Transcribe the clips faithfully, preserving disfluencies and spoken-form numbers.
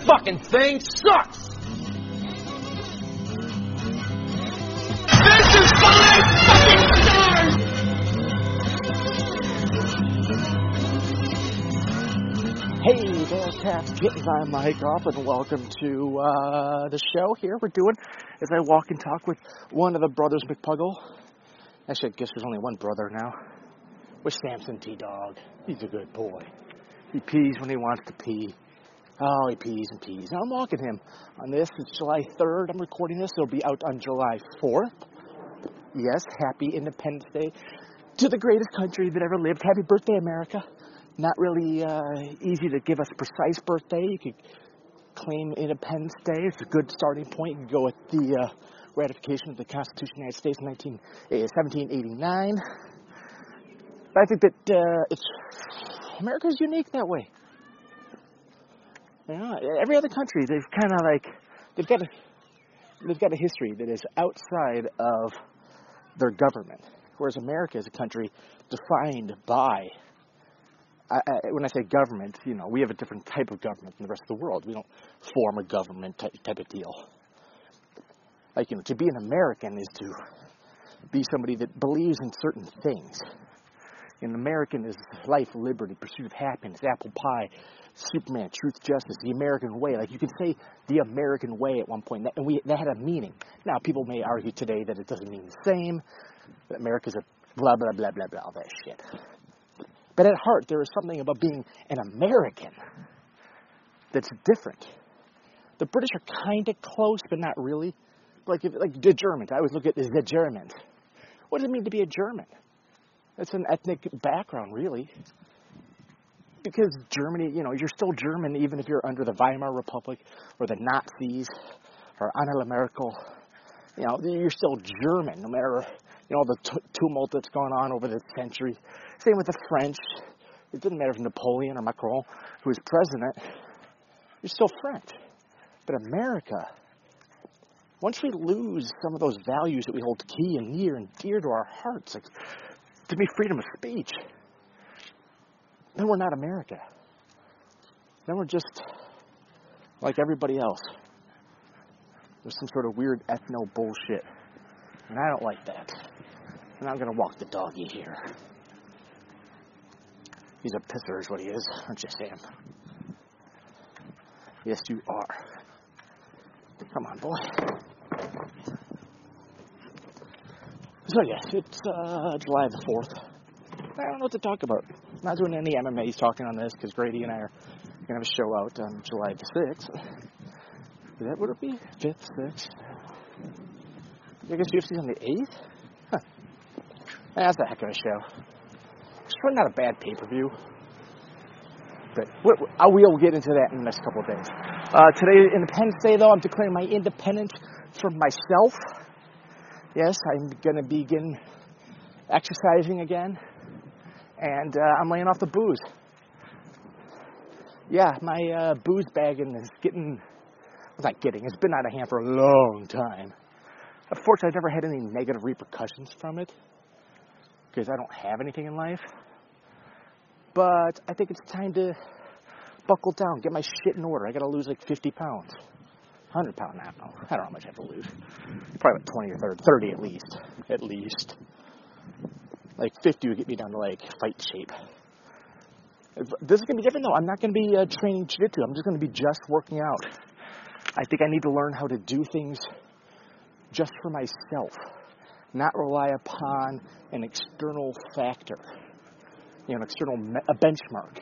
fucking thing sucks! This is five fucking stars! Hey there, cats, kittens, I'm Mike Off, and welcome to uh, the show here we're doing as I walk and talk with one of the brothers McPuggle. Actually, I guess there's only one brother now. With Samson T-Dog. He's a good boy. He pees when he wants to pee. Oh, he pees and pees. Now I'm walking him on this. It's July third. I'm recording this. It'll be out on July fourth. Yes, happy Independence Day to the greatest country that ever lived. Happy birthday, America. Not really uh, easy to give us a precise birthday. You could claim Independence Day. It's a good starting point. You can go with the uh, ratification of the Constitution of the United States in seventeen eighty-nine. But I think that uh, it's America's unique that way. You know, every other country, they've kind of like they've got a they've got a history that is outside of their government, whereas America is a country defined by. I, I, when I say government, you know, we have a different type of government than the rest of the world. We don't form a government type, type of deal. Like, you know, to be an American is to be somebody that believes in certain things. An American is life, liberty, pursuit of happiness, apple pie, Superman, truth, justice, the American way. Like, you can say the American way at one point, and we that had a meaning. Now, people may argue today that it doesn't mean the same, that America's a blah, blah, blah, blah, blah, all that shit. But at heart, there is something about being an American that's different. The British are kind of close, but not really. Like, if, like the Germans. I always look at the Germans. What does it mean to be a German? It's an ethnic background, really. Because Germany, you know, you're still German even if you're under the Weimar Republic or the Nazis or Angela Merkel. You know, you're still German, no matter, you know, the t- tumult that's gone on over the centuries. Same with the French. It didn't matter if Napoleon or Macron, who was president. You're still French. But America, once we lose some of those values that we hold key and near and dear to our hearts, like to be freedom of speech, then we're not America. Then we're just like everybody else. There's some sort of weird ethno bullshit. And I don't like that. And I'm going to walk the doggy here. He's a pisser is what he is, aren't you, Sam? Yes, you are. Come on, boy. So, yes, it's uh, July the fourth. I don't know what to talk about. I'm not doing any M M As talking on this because Grady and I are going to have a show out on July the sixth. Is that what it be? fifth, sixth? I guess U F C's on the eighth? Huh. That's a heck of a show. It's probably not a bad pay-per-view. But we will get into that in the next couple of days. Uh, today, Independence Day, though, I'm declaring my independence from myself. Yes, I'm going to begin exercising again. And uh, I'm laying off the booze. Yeah, my uh, booze bagging is getting... Well, not getting. It's been out of hand for a long time. Unfortunately, I've never had any negative repercussions from it. Because I don't have anything in life. But I think it's time to buckle down, get my shit in order. I got to lose like fifty pounds. one hundred pounds, I don't know. I don't know how much I have to lose. Probably like twenty or thirty, thirty at least. At least. Like fifty would get me down to like fight shape. This is going to be different though. I'm not going to be uh, training jiu-jitsu. I'm just going to be just working out. I think I need to learn how to do things just for myself. Not rely upon an external factor. You know, an external me- a benchmark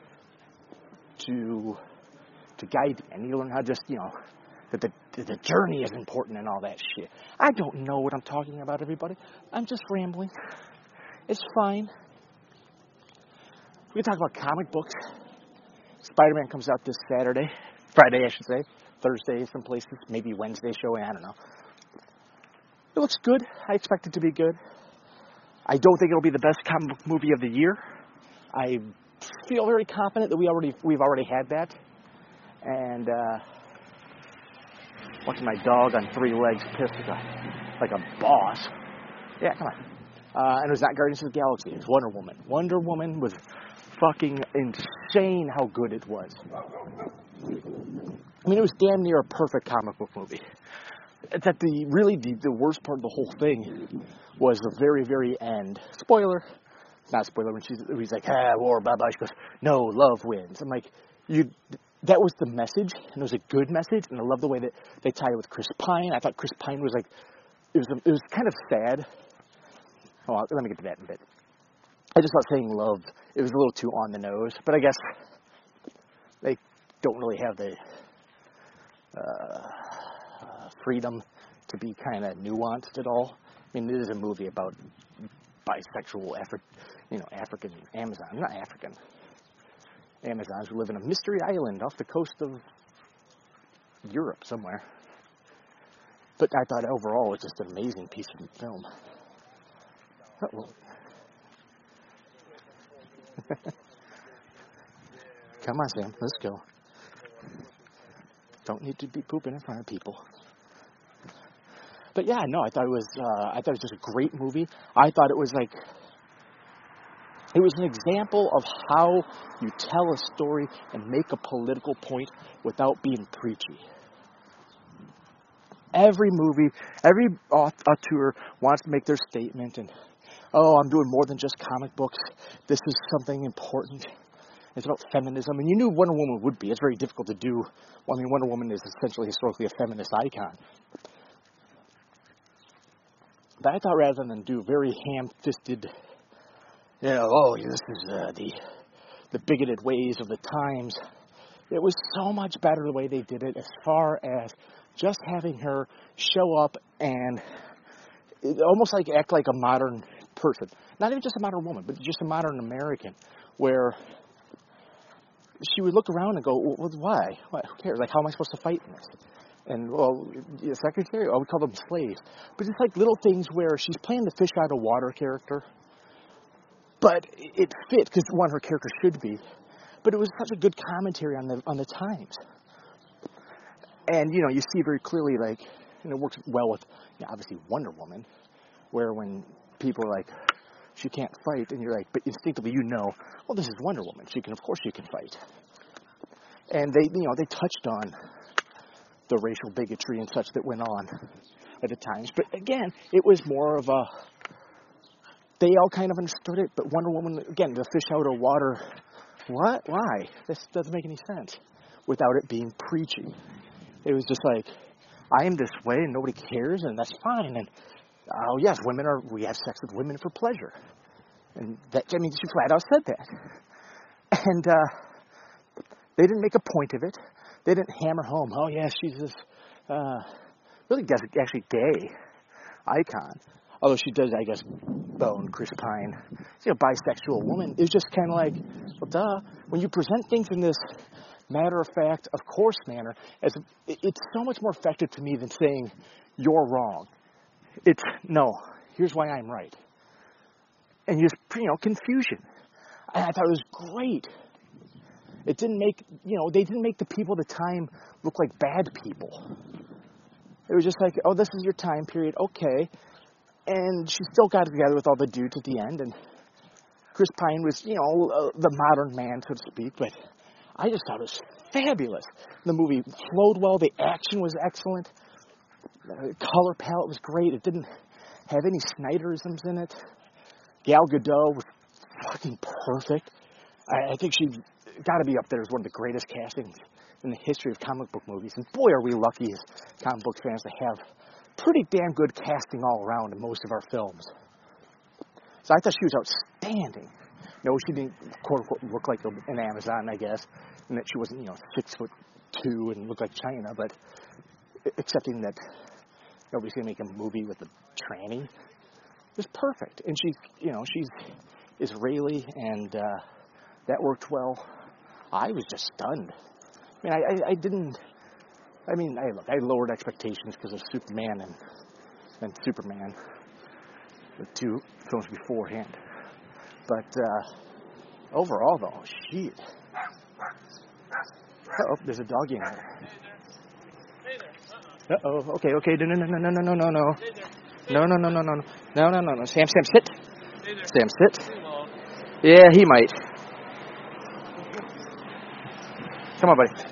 to to guide me. I need to learn how to just, you know, that the, the journey is important and all that shit. I don't know what I'm talking about, everybody. I'm just rambling. It's fine. We can talk about comic books. Spider-Man comes out this Saturday. Friday, I should say. Thursday, some places. Maybe Wednesday showing. I don't know. It looks good. I expect it to be good. I don't think it'll be the best comic book movie of the year. I feel very confident that we already we've already had that. And uh, watching my dog on three legs piss like a, like a boss. Yeah, come on. Uh, and it was not Guardians of the Galaxy. It was Wonder Woman. Wonder Woman was fucking insane how good it was. I mean, it was damn near a perfect comic book movie. That the really the, the worst part of the whole thing was the very, very end. Spoiler. Not spoiler when she's he's like, ah, war, blah, blah. She goes, no, love wins. I'm like, you. That was the message, and it was a good message, and I love the way that they tied it with Chris Pine. I thought Chris Pine was like, it was it was kind of sad. Oh, let me get to that in a bit. I just thought saying love, it was a little too on the nose, but I guess they don't really have the uh, freedom to be kind of nuanced at all. I mean, it is a movie about bisexual Afri- you know, African Amazon, not African Amazons who live in a mystery island off the coast of Europe somewhere. But I thought overall it was just an amazing piece of film. Oh, well. Come on, Sam, let's go. Don't need to be pooping in front of people. But yeah, no, I thought it was. Uh, I thought it was just a great movie. I thought it was like. It was an example of how you tell a story and make a political point without being preachy. Every movie, every auteur wants to make their statement and, oh, I'm doing more than just comic books. This is something important. It's about feminism. And you knew Wonder Woman would be. It's very difficult to do. Well, I mean, Wonder Woman is essentially historically a feminist icon. But I thought rather than do very ham-fisted, you know, oh, this is uh, the the bigoted ways of the times, it was so much better the way they did it as far as just having her show up and it, almost like act like a modern person. Not even just a modern woman, but just a modern American, where she would look around and go, well, why? Why? Who cares? Like, how am I supposed to fight in this? And, well, the secretary, I would call them slaves. But it's like little things where she's playing the fish out of water character. But it fit, because one, her character should be. But it was such a good commentary on the on the times. And, you know, you see very clearly, like, and it works well with, you know, obviously, Wonder Woman, where when people are like, she can't fight, and you're like, but instinctively you know, well, this is Wonder Woman. She can, of course she can fight. And they, you know, they touched on the racial bigotry and such that went on at the times. But again, it was more of a, they all kind of understood it, but Wonder Woman, again, the fish out of water, what? Why? This doesn't make any sense without it being preachy. It was just like, I am this way and nobody cares and that's fine. And, oh yes, women are, we have sex with women for pleasure. And that, I mean, she flat out said that. And uh, they didn't make a point of it. They didn't hammer home, oh yeah, she's this, uh, really actually gay icon. Although she does, I guess, bone Chris Pine. You know, bisexual woman. It was just kind of like, well, duh. When you present things in this matter-of-fact, of course manner, as a, it's so much more effective to me than saying, you're wrong. It's, no, here's why I'm right. And just, you know, confusion. I, I thought it was great. It didn't make, you know, they didn't make the people at the time look like bad people. It was just like, oh, this is your time period, okay. And she still got together with all the dudes at the end, and Chris Pine was, you know, uh, the modern man, so to speak, but I just thought it was fabulous. The movie flowed well, the action was excellent, the color palette was great, it didn't have any Snyderisms in it. Gal Gadot was fucking perfect. I, I think she's got to be up there as one of the greatest castings in the history of comic book movies, and boy are we lucky as comic book fans to have pretty damn good casting all around in most of our films. So I thought she was outstanding. No, she didn't, quote unquote, look like an Amazon, I guess, and that she wasn't, you know, six foot two and looked like China, but accepting that nobody's going to make a movie with a tranny, it was perfect. And she, you know, she's Israeli, and uh, that worked well. I was just stunned. I mean, I, I, I didn't, I mean, I, look, I lowered expectations because of Superman and, and Superman, the two films beforehand. But uh, overall, though, shit. Uh-oh, there's a doggy in there. Uh-oh, okay, okay, no, no, no, no, no, no, no, no. No, no, no, no, no, no, no, no, no. Sam, Sam, sit. Sam, sit. Yeah, he might. Come on, buddy.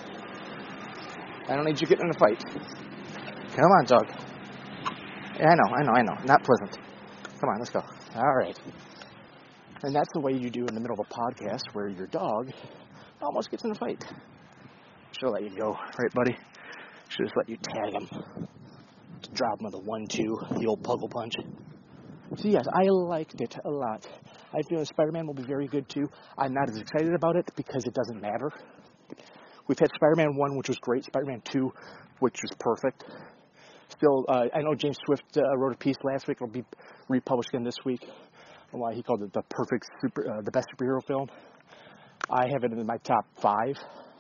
I don't need you getting in a fight. Come on, dog. Yeah, I know, I know, I know. Not pleasant. Come on, let's go. All right. And that's the way you do in the middle of a podcast where your dog almost gets in a fight. Should have let you go, right, buddy? Should have let you tag him. Drop him with a one two, the old Puggle Punch. So, yes, I liked it a lot. I feel Spider-Man will be very good, too. I'm not as excited about it because it doesn't matter. We've had Spider-Man one, which was great. Spider-Man two, which was perfect. Still, uh, I know James Swift uh, wrote a piece last week. It'll be republished again this week. Why he called it the perfect super, uh, the best superhero film. I have it in my top five.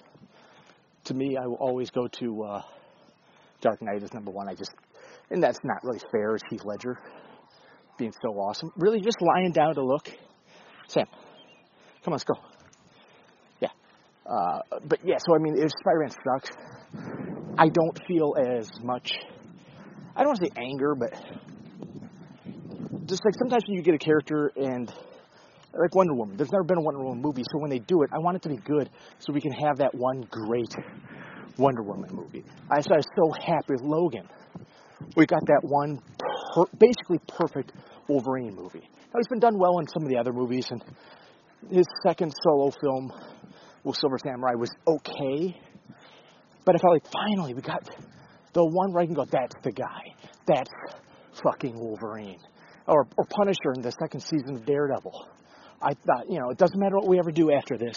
To me, I will always go to uh, Dark Knight as number one. I just, and that's not really fair as Heath Ledger being so awesome. Really, just lying down to look. Sam, come on, let's go. Yeah, uh, but yeah. So I mean, if Spider-Man sucks, I don't feel as much. I don't want to say anger, but just like sometimes when you get a character and like Wonder Woman, there's never been a Wonder Woman movie, so when they do it, I want it to be good so we can have that one great Wonder Woman movie. I, so I was so happy with Logan. We got that one per, basically perfect Wolverine movie. Now, he's been done well in some of the other movies, and his second solo film, Will Silver Samurai, was okay, but I felt like finally we got the one where I can go, that's the guy. That's fucking Wolverine. Or, or Punisher in the second season of Daredevil. I thought, you know, it doesn't matter what we ever do after this.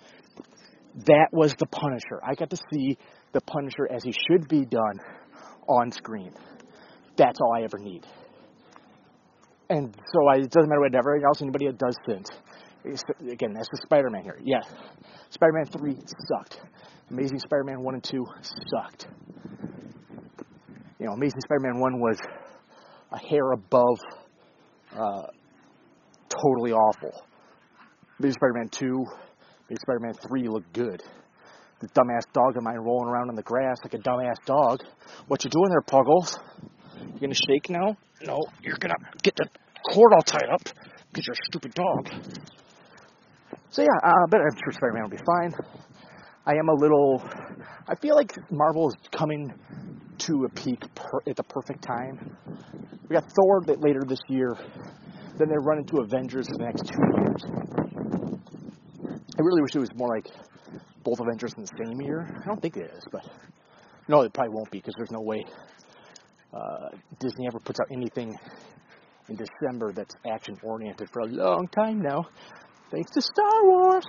That was the Punisher. I got to see the Punisher as he should be done on screen. That's all I ever need. And so I, it doesn't matter what everything else anybody does since. Again, that's the Spider-Man here. Yeah, Spider-Man three sucked. Amazing Spider-Man one and two sucked. You know, Amazing Spider-Man one was a hair above uh, totally awful. Amazing Spider-Man two, Amazing Spider-Man three looked good. The dumbass dog of mine rolling around in the grass like a dumbass dog. What you doing there, Puggles? You gonna shake now? No, you're gonna get the cord all tied up because you're a stupid dog. So yeah, uh, but I'm sure Spider-Man will be fine. I am a little, I feel like Marvel is coming to a peak per, at the perfect time. We got Thor that later this year, then they run into Avengers in the next two years. I really wish it was more like both Avengers in the same year. I don't think it is, but no, it probably won't be because there's no way uh, Disney ever puts out anything in December that's action-oriented for a long time now, thanks to Star Wars.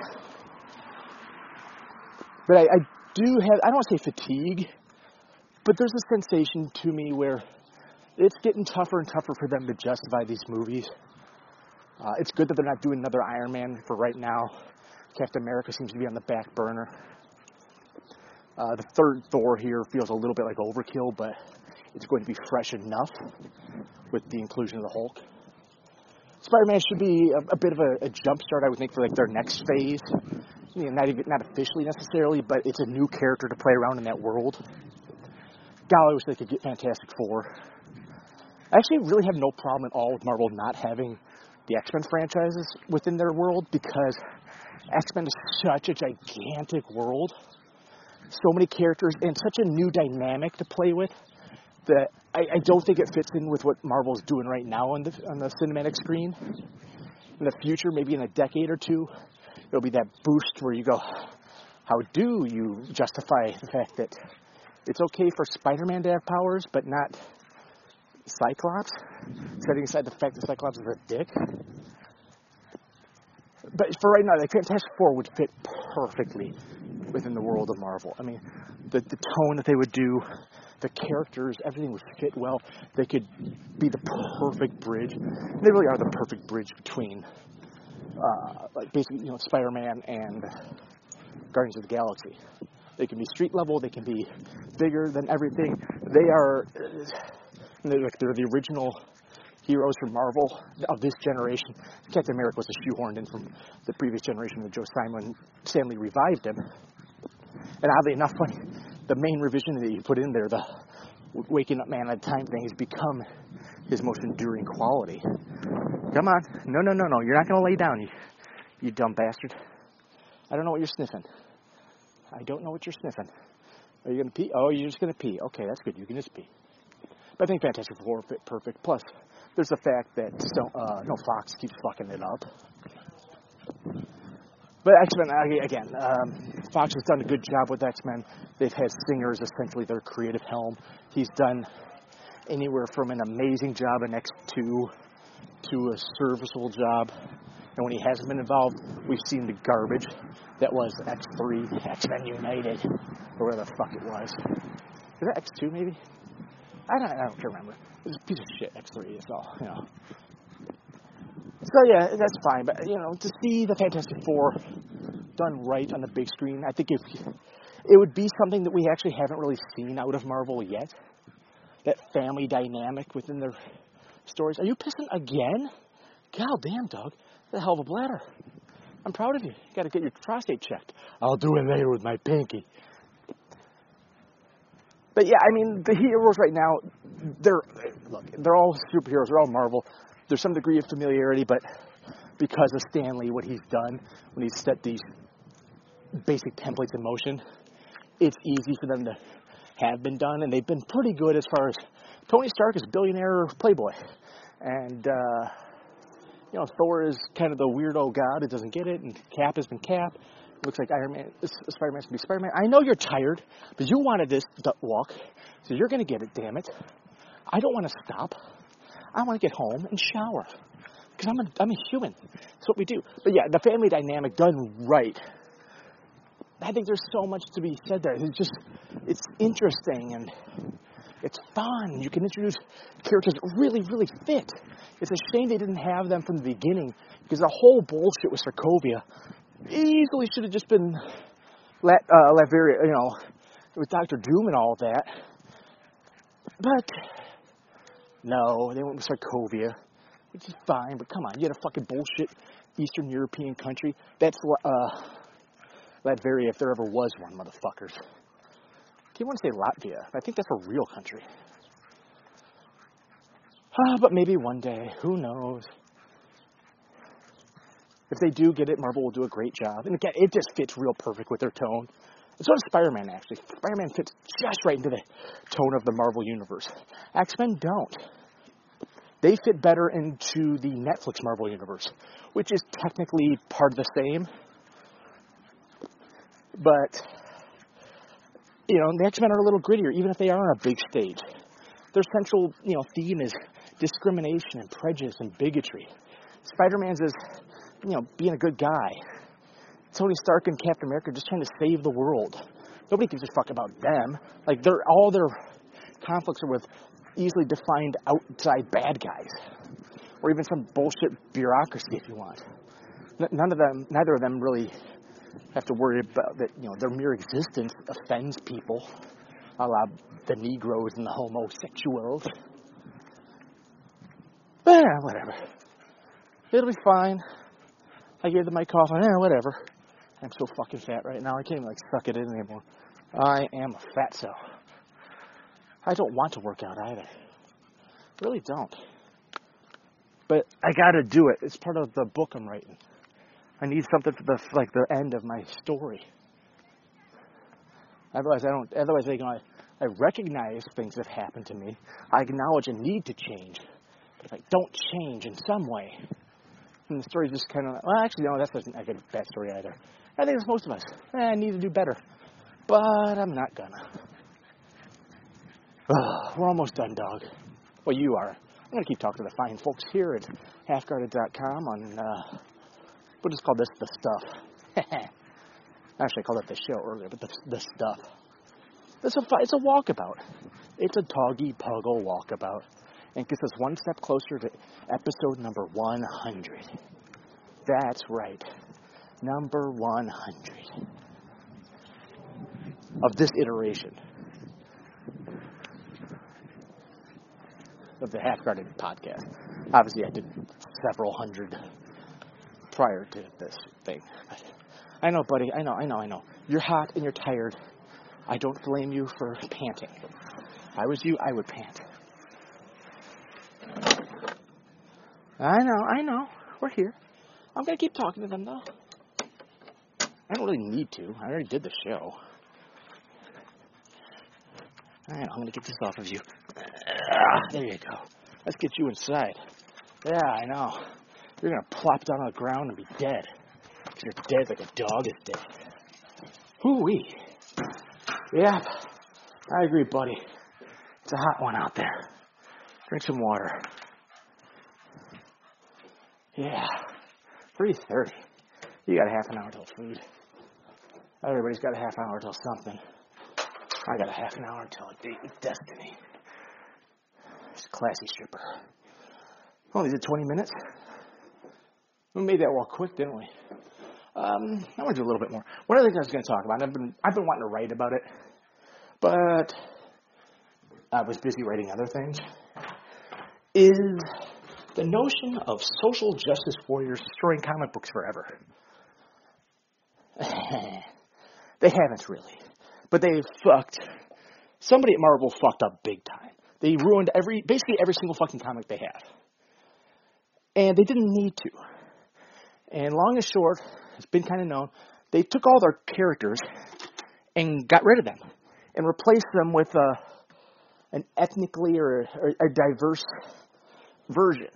But I, I do have, I don't want to say fatigue, but there's a sensation to me where it's getting tougher and tougher for them to justify these movies. Uh, it's good that they're not doing another Iron Man for right now. Captain America seems to be on the back burner. Uh, the third Thor here feels a little bit like overkill, but it's going to be fresh enough with the inclusion of the Hulk. Spider-Man should be a, a bit of a, a jump start, I would think, for like their next phase. You know, not even, not officially necessarily, but it's a new character to play around in that world. God, I wish they could get Fantastic Four. I actually really have no problem at all with Marvel not having the X-Men franchises within their world because X-Men is such a gigantic world. So many characters and such a new dynamic to play with that I, I don't think it fits in with what Marvel's doing right now on the on the cinematic screen. In the future, maybe in a decade or two, it'll be that boost where you go, how do you justify the fact that it's okay for Spider-Man to have powers, but not Cyclops? Setting aside the fact that Cyclops is a dick. But for right now, the Fantastic Four would fit perfectly within the world of Marvel. I mean, the, the tone that they would do, the characters, everything would fit well. They could be the perfect bridge. They really are the perfect bridge between, uh, like basically, you know, Spider-Man and Guardians of the Galaxy. They can be street level. They can be bigger than everything. They are, they're, like, they're the original heroes from Marvel of this generation. Captain America was shoehorned in from the previous generation that Joe Simon Stanley revived him. And oddly enough, the main revision that you put in there, the waking up man at a time thing, has become his most enduring quality. Come on. No, no, no, no. You're not going to lay down, you, you dumb bastard. I don't know what you're sniffing. I don't know what you're sniffing. Are you going to pee? Oh, you're just going to pee. Okay, that's good. You can just pee. But I think Fantastic Four fit perfect. Plus, there's the fact that so, uh, no Fox keeps fucking it up. But X-Men, again, um, Fox has done a good job with X-Men. They've had Singer as essentially their creative helm. He's done anywhere from an amazing job in X two to a serviceable job. And when he hasn't been involved, we've seen the garbage that was X three, X-Men United, or whatever the fuck it was. Is that X two, maybe? I don't, I don't remember. It was a piece of shit, X three, so, you know. So, yeah, that's fine. But, you know, to see the Fantastic Four done right on the big screen, I think if it would be something that we actually haven't really seen out of Marvel yet. That family dynamic within their stories. Are you pissing again? God damn, dog. That's a hell of a bladder. I'm proud of you. You got to get your prostate checked. I'll do it later with my pinky. But yeah, I mean, the heroes right now, they're, look, they're all superheroes. They're all Marvel. There's some degree of familiarity, but because of Stan Lee, what he's done, when he's set these basic templates in motion, it's easy for them to have been done, and they've been pretty good as far as Tony Stark is a billionaire playboy, and uh, you know, Thor is kind of the weirdo god who doesn't get it, and Cap has been Cap. It looks like Iron Man, Spider-Man's gonna be Spider-Man. I know you're tired, but you wanted this walk, so you're gonna get it. Damn it! I don't want to stop. I want to get home and shower because I'm a I'm a human. That's what we do. But yeah, the family dynamic done right. I think there's so much to be said there. It's just, it's interesting and it's fun. You can introduce characters that really, really fit. It's a shame they didn't have them from the beginning because the whole bullshit with Sokovia easily should have just been Lat, uh, Latveria, you know, with Doctor Doom and all of that. But no, they went with Sokovia, which is fine. But come on, you had a fucking bullshit Eastern European country. That's uh. Latveria, if there ever was one, motherfuckers. Do you want to say Latvia? I think that's a real country. Ah, but maybe one day. Who knows? If they do get it, Marvel will do a great job. And again, it just fits real perfect with their tone. And so does Spider-Man, actually. Spider-Man fits just right into the tone of the Marvel Universe. X-Men don't. They fit better into the Netflix Marvel Universe, which is technically part of the same. But, you know, the X-Men are a little grittier, even if they are on a big stage. Their central, you know, theme is discrimination and prejudice and bigotry. Spider-Man's is, you know, being a good guy. Tony Stark and Captain America are just trying to save the world. Nobody gives a fuck about them. Like, they're all their conflicts are with easily defined outside bad guys. Or even some bullshit bureaucracy, if you want. None of them, neither of them really have to worry about that, you know, their mere existence offends people, a la the Negroes and the homosexuals. But, yeah, whatever. It'll be fine. I gave the mic off, and yeah, whatever. I'm so fucking fat right now, I can't even, like, suck it in anymore. I am a fatso. I don't want to work out either. Really don't. But I gotta do it. It's part of the book I'm writing. I need something for the like the end of my story. Otherwise, I don't. Otherwise, I, I, I recognize things that have happened to me. I acknowledge a need to change. But if I don't change in some way, then the story's just kind of. Well, actually, no, that's not a good bad story either. I think it's most of us. Eh, I need to do better, but I'm not gonna. Ugh, we're almost done, dog. Well, you are. I'm gonna keep talking to the fine folks here at half guarded dot com on. Uh, We'll just call this the stuff. Actually, I called it the show earlier, but the, the stuff. It's a, it's a walkabout. It's a doggy-puggle walkabout. And gets us one step closer to episode number one hundred. That's right. Number one hundred. Of this iteration. Of the Half Guarded podcast. Obviously, I did several hundred prior to this thing. I know, buddy. I know, I know, I know. You're hot and you're tired. I don't blame you for panting. If I was you, I would pant. I know, I know. We're here. I'm going to keep talking to them, though. I don't really need to. I already did the show. Alright, I'm going to get this off of you. Ah, there you go. Let's get you inside. Yeah, I know. You're going to plop down on the ground and be dead. You're dead like a dog is dead. Hoo-wee. Yeah, I agree, buddy. It's a hot one out there. Drink some water. Yeah, three thirty. You got a half an hour till food. Everybody's got a half hour till something. I got a half an hour until a date with destiny. It's a classy stripper. Only did twenty minutes. We made that walk quick, didn't we? Um, I want to do a little bit more. One of the things I was going to talk about, I've been I've been wanting to write about it, but I was busy writing other things, is the notion of social justice warriors destroying comic books forever. They haven't really. But they fucked. Somebody at Marvel fucked up big time. They ruined every, basically every single fucking comic they have. And they didn't need to. And long and short, it's been kind of known, they took all their characters and got rid of them. And replaced them with a, an ethnically or a, a diverse version.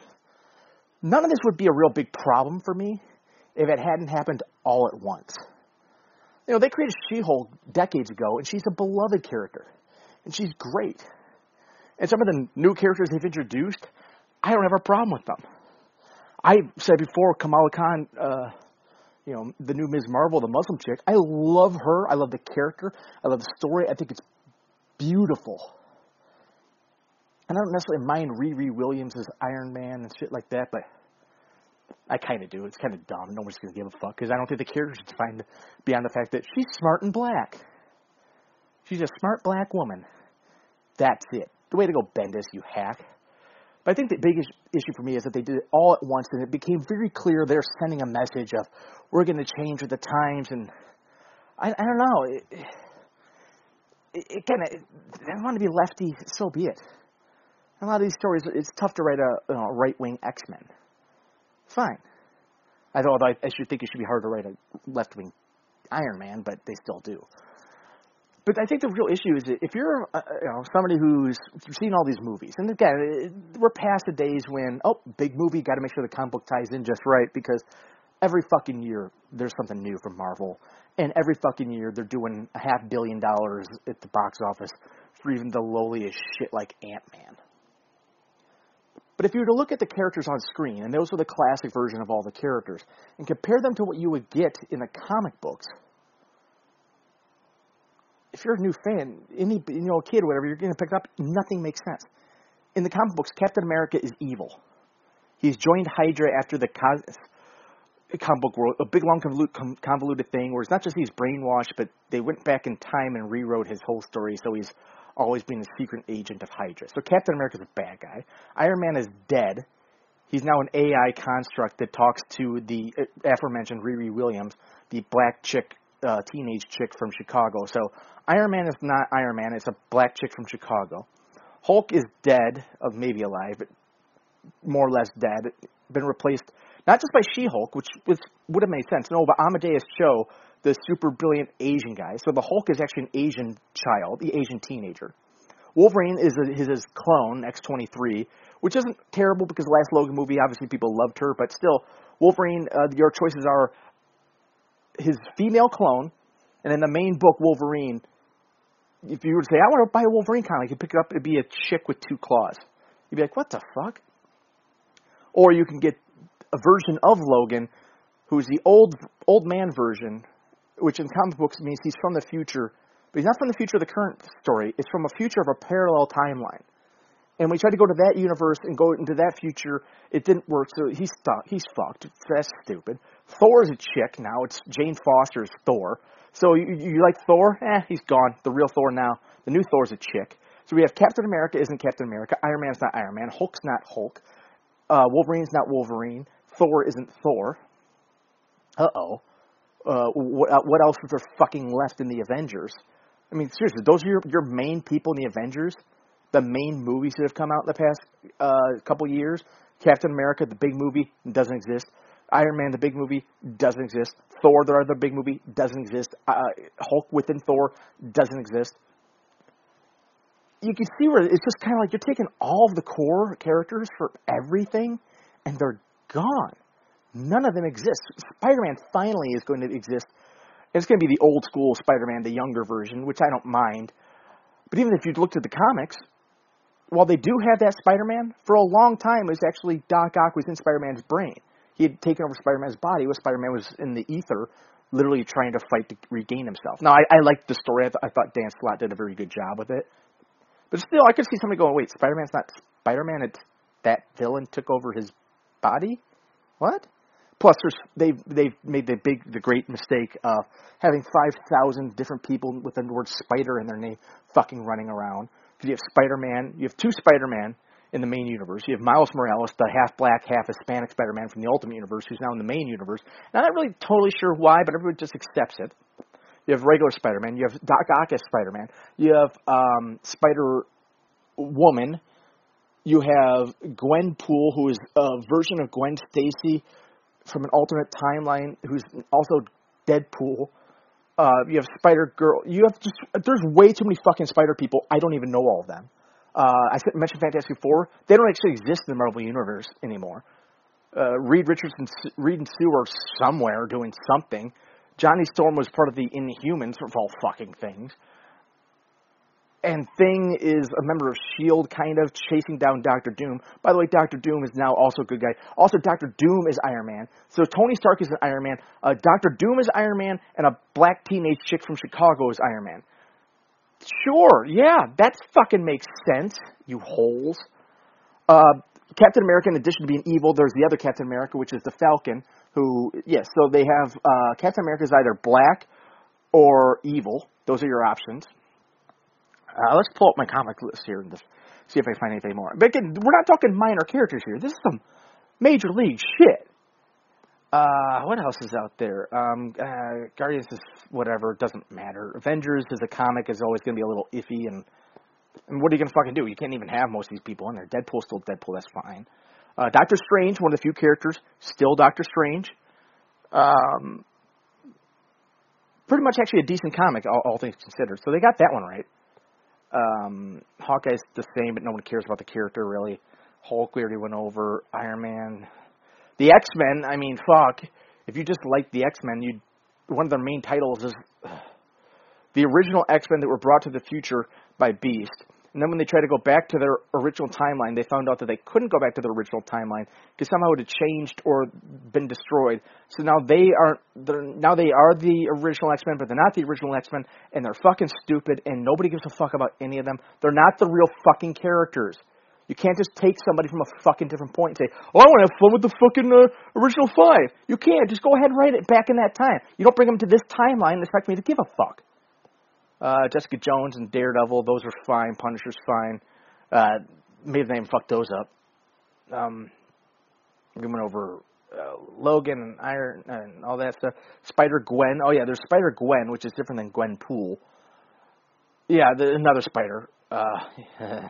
None of this would be a real big problem for me if it hadn't happened all at once. You know, they created She-Hulk decades ago, and she's a beloved character. And she's great. And some of the new characters they've introduced, I don't have a problem with them. I said before, Kamala Khan, uh, you know, the new Miz Marvel, the Muslim chick, I love her. I love the character. I love the story. I think it's beautiful. And I don't necessarily mind Riri Williams as Iron Man and shit like that, but I kind of do. It's kind of dumb. Nobody's going to give a fuck because I don't think the character's defined beyond the fact that she's smart and black. She's a smart black woman. That's it. The way to go, Bendis, you hack. But I think the biggest issue for me is that they did it all at once, and it became very clear they're sending a message of we're going to change with the times, and I, I don't know. It, it, it kind of, I want to be lefty, so be it. A lot of these stories, it's tough to write a you know, right-wing X-Men. Fine. I thought I, I should think it should be hard to write a left-wing Iron Man, but they still do. But I think the real issue is that if you're uh, you know somebody who's seen all these movies, and again, we're past the days when, oh, big movie, got to make sure the comic book ties in just right, because every fucking year there's something new from Marvel, and every fucking year they're doing a half billion dollars at the box office for even the lowliest shit like Ant-Man. But if you were to look at the characters on screen, and those are the classic version of all the characters, and compare them to what you would get in the comic books, if you're a new fan, any you know kid, whatever, you're going to pick up, nothing makes sense. In the comic books, Captain America is evil. He's joined Hydra after the comic book world, a big, long, convoluted thing where it's not just he's brainwashed, but they went back in time and rewrote his whole story, so he's always been a secret agent of Hydra. So Captain America's a bad guy. Iron Man is dead. He's now an A I construct that talks to the aforementioned Riri Williams, the black chick, uh, teenage chick from Chicago. So Iron Man is not Iron Man. It's a black chick from Chicago. Hulk is dead, of maybe alive, but more or less dead. Been replaced not just by She-Hulk, which was, would have made sense. No, but Amadeus Cho, the super brilliant Asian guy. So the Hulk is actually an Asian child, the Asian teenager. Wolverine is a, his, his clone, X twenty-three, which isn't terrible because the last Logan movie, obviously people loved her, but still, Wolverine, uh, your choices are his female clone, and in the main book, Wolverine, if you were to say, I want to buy a Wolverine comic, you pick it up, it'd be a chick with two claws. You'd be like, what the fuck? Or you can get a version of Logan, who's the old old man version, which in comic books means he's from the future, but he's not from the future of the current story. It's from a future of a parallel timeline. And we tried to go to that universe and go into that future. It didn't work, so he's stuck. He's fucked. That's stupid. Thor's a chick now. It's Jane Foster's Thor. So you, you like Thor? Eh, he's gone. The real Thor now. The new Thor's a chick. So we have Captain America isn't Captain America. Iron Man's not Iron Man. Hulk's not Hulk. Uh, Wolverine's not Wolverine. Thor isn't Thor. Uh-oh. Uh, what, uh, what else is there fucking left in the Avengers? I mean, seriously, those are your, your main people in the Avengers? The main movies that have come out in the past uh, couple years? Captain America, the big movie, doesn't exist. Iron Man, the big movie, doesn't exist. Thor, the other big movie, doesn't exist. Uh, Hulk within Thor doesn't exist. You can see where it's just kind of like you're taking all of the core characters for everything, and they're gone. None of them exist. Spider-Man finally is going to exist. It's going to be the old school Spider-Man, the younger version, which I don't mind. But even if you looked at the comics, while they do have that Spider-Man, for a long time it was actually Doc Ock was in Spider-Man's brain. He had taken over Spider-Man's body, while Spider-Man was in the ether, literally trying to fight to regain himself. Now, I, I liked the story. I, th- I thought Dan Slott did a very good job with it. But still, I could see somebody going, wait, Spider-Man's not Spider-Man, it's that villain took over his body? What? Plus, there's, they've, they've made the big, the great mistake of having five thousand different people with the word Spider in their name fucking running around. Because you have Spider-Man, you have two Spider-Man in the main universe. You have Miles Morales, the half-black, half-Hispanic Spider-Man from the Ultimate Universe, who's now in the main universe. Now, I'm not really totally sure why, but everybody just accepts it. You have regular Spider-Man. You have Doc Ock as Spider-Man. You have um, Spider-Woman. You have Gwenpool, who is a version of Gwen Stacy from an alternate timeline, who's also Deadpool. Uh, you have Spider-Girl. You have just there's way too many fucking Spider people. I don't even know all of them. Uh, I mentioned Fantastic Four. They don't actually exist in the Marvel Universe anymore. Uh, Reed Richards and Reed and Sue are somewhere doing something. Johnny Storm was part of the Inhumans, of all fucking things. And Thing is a member of S H I E L D, kind of, chasing down Doctor Doom. By the way, Doctor Doom is now also a good guy. Also, Doctor Doom is Iron Man. So Tony Stark is an Iron Man. Uh, Doctor Doom is Iron Man, and a black teenage chick from Chicago is Iron Man. Sure, yeah, that fucking makes sense, you holes. Uh, Captain America, in addition to being evil, there's the other Captain America, which is the Falcon, who, yes, so they have, uh, Captain America is either black or evil. Those are your options. Uh, let's pull up my comic list here and just see if I find anything more. But again, we're not talking minor characters here. This is some major league shit. Uh, what else is out there? Um, uh, Guardians is whatever, doesn't matter. Avengers as a comic is always going to be a little iffy, and, and what are you going to fucking do? You can't even have most of these people in there. Deadpool's still Deadpool, that's fine. Uh, Doctor Strange, one of the few characters, still Doctor Strange. Um, pretty much actually a decent comic, all, all things considered. So they got that one right. Um, Hawkeye's the same, but no one cares about the character, really. Hulk, we already went over. Iron Man. The X-Men, I mean, fuck. If you just like the X-Men, you one of their main titles is uh, the original X-Men that were brought to the future by Beast. And then when they tried to go back to their original timeline, they found out that they couldn't go back to their original timeline because somehow it had changed or been destroyed. So now they are now they are the original X-Men, but they're not the original X-Men, and they're fucking stupid, and nobody gives a fuck about any of them. They're not the real fucking characters. You can't just take somebody from a fucking different point and say, oh, I want to have fun with the fucking uh, original five. You can't. Just go ahead and write it back in that time. You don't bring them to this timeline and expect me to give a fuck. Uh, Jessica Jones and Daredevil, those are fine. Punisher's fine. Uh, maybe they even fucked those up. Um, we went over uh, Logan and Iron and all that stuff. Spider-Gwen. Oh, yeah, there's Spider-Gwen, which is different than Gwenpool. Yeah, the, another Spider. Uh,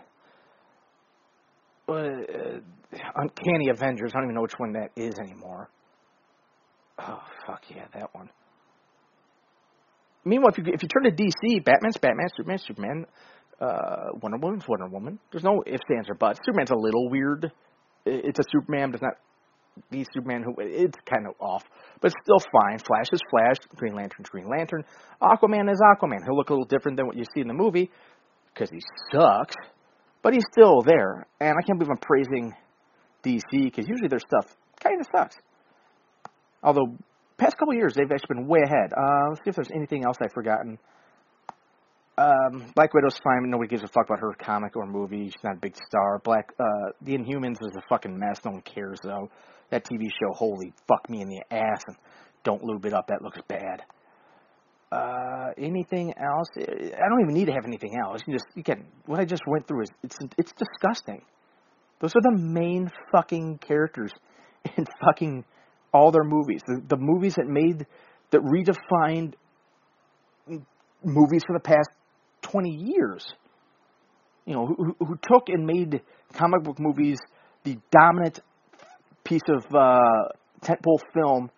uh, Uncanny Avengers. I don't even know which one that is anymore. Oh, fuck yeah, that one. Meanwhile, if you, if you turn to D C, Batman's Batman, Superman's Superman, uh, Wonder Woman's Wonder Woman. There's no ifs, ands, or buts. Superman's a little weird. It's a Superman, but it's not the Superman who... It's kind of off, but it's still fine. Flash is Flash. Green Lantern's Green Lantern. Aquaman is Aquaman. He'll look a little different than what you see in the movie because he sucks, but he's still there. And I can't believe I'm praising D C because usually their stuff kind of sucks. Although... past couple of years, they've actually been way ahead. Uh, let's see if there's anything else I've forgotten. Um, Black Widow's fine, but nobody gives a fuck about her comic or movie. She's not a big star. Black, uh, The Inhumans is a fucking mess. No one cares, though. That T V show, holy fuck me in the ass, and don't lube it up. That looks bad. Uh, anything else? I don't even need to have anything else. You just, you can, what I just went through is, it's, it's disgusting. Those are the main fucking characters in fucking... all their movies, the, the movies that made, that redefined movies for the past twenty years. You know, who, who took and made comic book movies the dominant piece of uh, tentpole film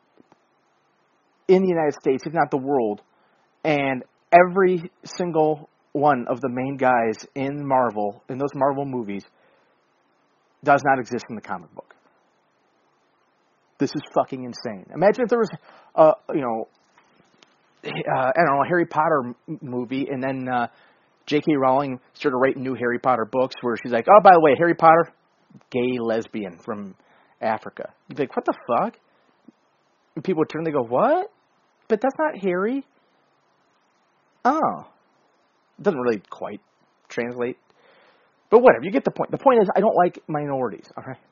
in the United States, if not the world, and every single one of the main guys in Marvel, in those Marvel movies, does not exist in the comic book. This is fucking insane. Imagine if there was, uh, you know, uh, I don't know, a Harry Potter m- movie, and then uh, J K. Rowling started writing new Harry Potter books where she's like, oh, by the way, Harry Potter, gay lesbian from Africa. You'd be like, what the fuck? And people would turn and they go, what? But that's not Harry. Oh. It doesn't really quite translate. But whatever, you get the point. The point is, I don't like minorities, all right?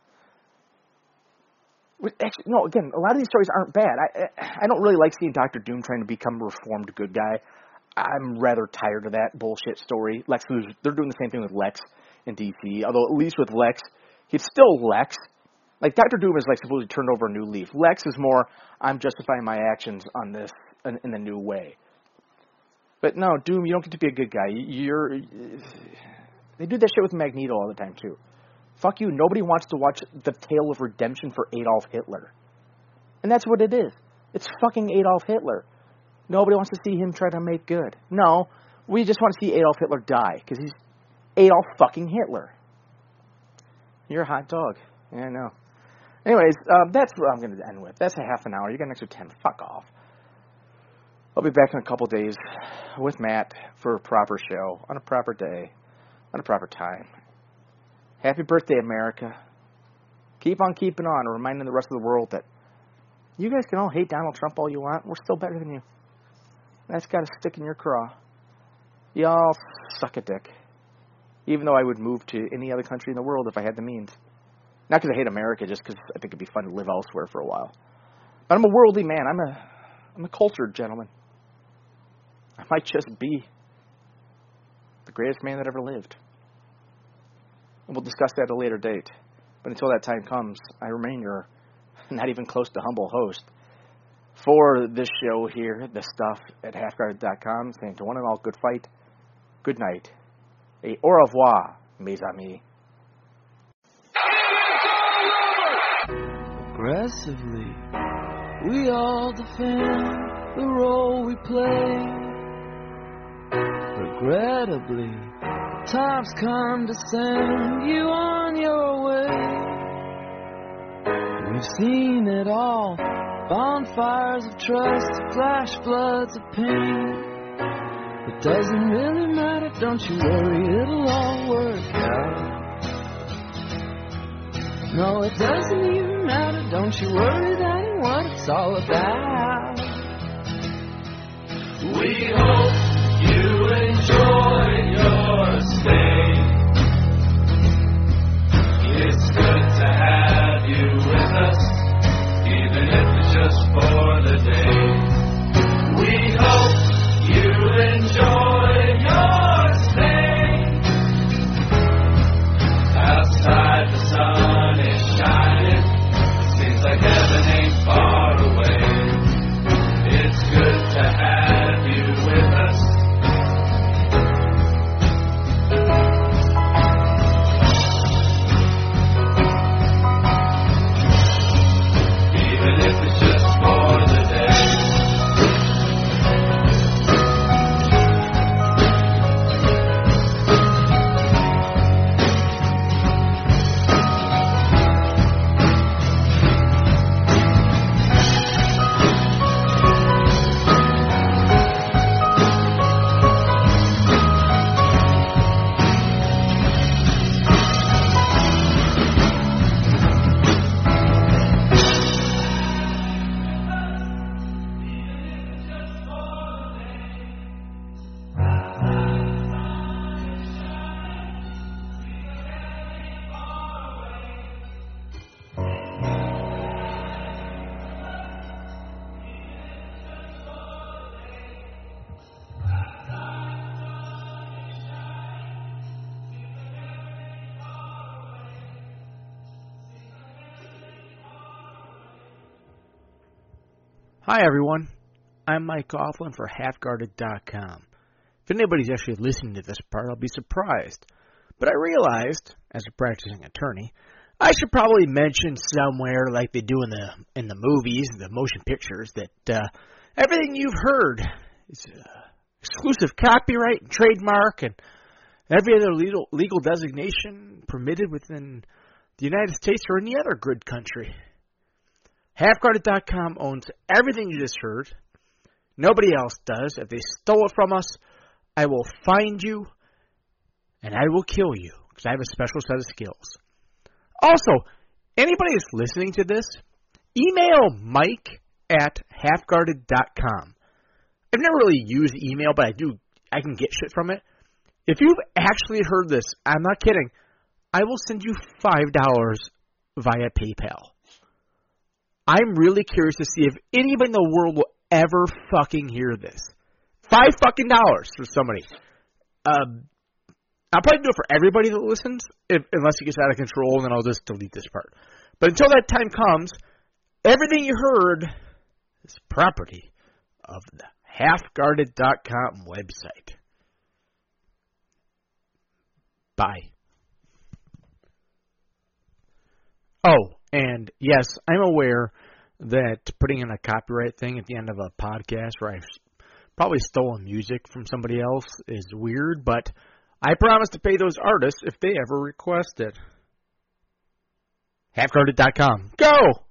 Actually, no, again, a lot of these stories aren't bad. I I don't really like seeing Doctor Doom trying to become a reformed good guy. I'm rather tired of that bullshit story. Lex Luthor, they're doing the same thing with Lex in D C, although at least with Lex, he's still Lex. Like, Doctor Doom is like supposedly turned over a new leaf. Lex is more, I'm justifying my actions on this in, in a new way. But no, Doom, you don't get to be a good guy. You're... They do that shit with Magneto all the time, too. Fuck you, nobody wants to watch the tale of redemption for Adolf Hitler. And that's what it is. It's fucking Adolf Hitler. Nobody wants to see him try to make good. No, we just want to see Adolf Hitler die, because he's Adolf fucking Hitler. You're a hot dog. Yeah, I know. Anyways, um, that's what I'm going to end with. That's a half an hour. You got an extra ten. Fuck off. I'll be back in a couple days with Matt for a proper show, on a proper day, on a proper time. Happy birthday, America. Keep on keeping on, reminding the rest of the world that you guys can all hate Donald Trump all you want. We're still better than you. That's got to stick in your craw. Y'all suck a dick. Even though I would move to any other country in the world if I had the means. Not because I hate America, just because I think it'd be fun to live elsewhere for a while. But I'm a worldly man. I'm a, I'm a cultured gentleman. I might just be the greatest man that ever lived. And we'll discuss that at a later date. But until that time comes, I remain your not even close to humble host for this show here, the stuff at half guarded dot com, saying to one and all, good fight, good night, et au revoir, mes amis. Aggressively, we all defend the role we play. Regrettably, time's come to send you on your way. We've seen it all, bonfires of trust, flash floods of pain. It doesn't really matter, don't you worry, it'll all work out. No, it doesn't even matter, don't you worry, that ain't what it's all about. We hope you enjoy your stay. It's good to have you with us, even if it's just for the day. We hope you enjoy your stay. Outside the sun is shining, seems like heaven ain't far away. It's good to have you with us. Even if it's just for the day. Hi everyone, I'm Mike Coughlin for half guarded dot com. If anybody's actually listening to this part, I'll be surprised. But I realized, as a practicing attorney, I should probably mention somewhere, like they do in the in the movies, the motion pictures, that uh, everything you've heard is uh, exclusive copyright and trademark and every other legal, legal designation permitted within the United States or any other good country. half guarded dot com owns everything you just heard. Nobody else does. If they stole it from us, I will find you and I will kill you because I have a special set of skills. Also, anybody that's listening to this, email Mike at half guarded dot com. I've never really used email, but I do. I can get shit from it. If you've actually heard this, I'm not kidding, I will send you five dollars via PayPal. I'm really curious to see if anybody in the world will ever fucking hear this. Five fucking dollars for somebody. Um, I'll probably do it for everybody that listens, if, unless it gets out of control, and then I'll just delete this part. But until that time comes, everything you heard is property of the half guarded dot com website. Bye. Oh, and yes, I'm aware that putting in a copyright thing at the end of a podcast where I've probably stolen music from somebody else is weird, but I promise to pay those artists if they ever request it. half guarded dot com. Go!